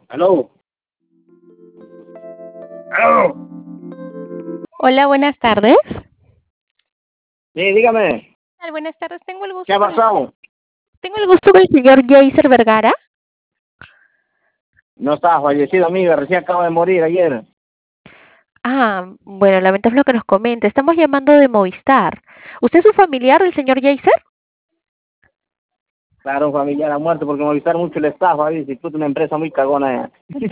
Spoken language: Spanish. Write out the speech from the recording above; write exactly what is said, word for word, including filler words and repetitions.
Aló, aló. Hola, buenas tardes. Sí, dígame, ¿Qué tal? Buenas tardes, tengo el ¿qué gusto ha con el pasado? tengo el gusto con el señor Yeiser Vergara. No está fallecido, amiga, recién acaba de morir ayer. Ah, bueno, lamentable lo que nos comenta. Estamos llamando de Movistar. ¿Usted es un familiar del señor Yeiser? Claro, un familiar ha muerto porque Movistar mucho le estafa, dice, puta, una empresa muy cagona.